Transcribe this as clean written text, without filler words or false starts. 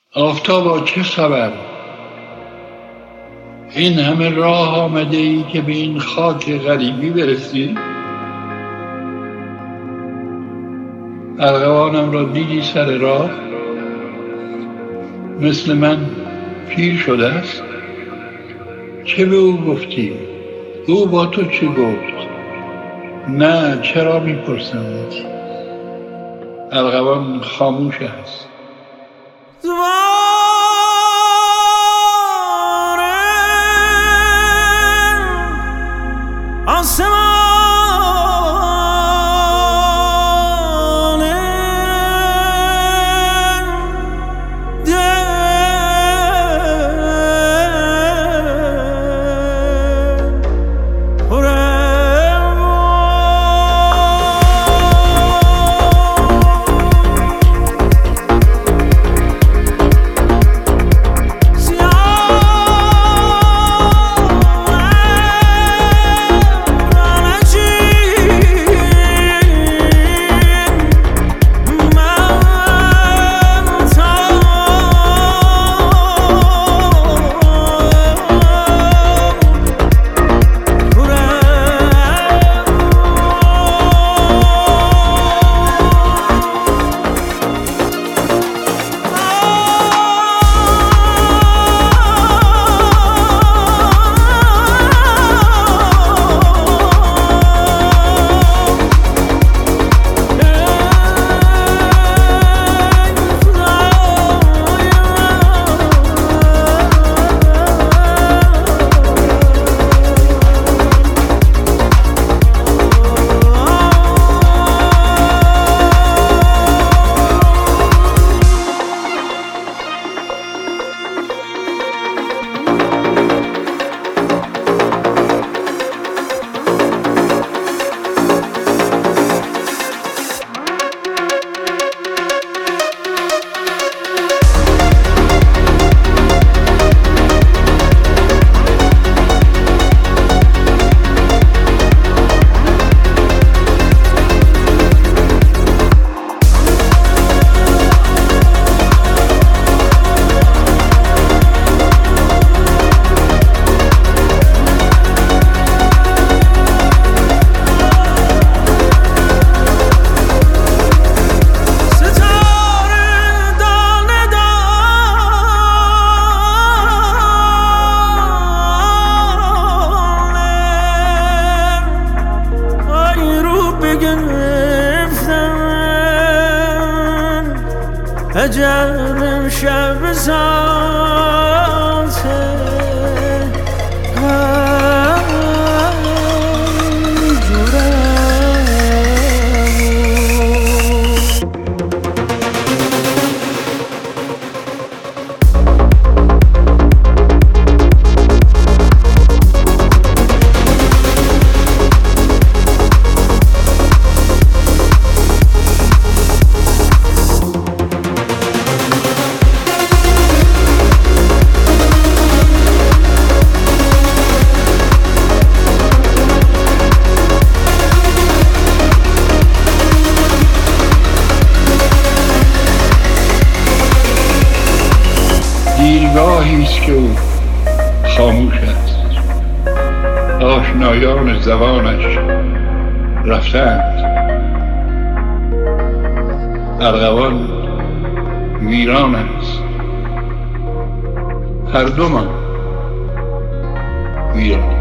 آفتابا چه خبر؟ این همه راه آمده ای که به این خاک غریبی برسی؟ ارغوانم را دیدی سر راه؟ مثل من پیر شده است؟ چه به او گفتی؟ او با تو چه گفت؟ نه، چرا میپرسمت؟ ارغوان خاموش است. عجب شب ذاته دیرگاهیست که او خاموش است. آشنایان زبانش رفتند. ارغوان ویران است. هر دومان ویران.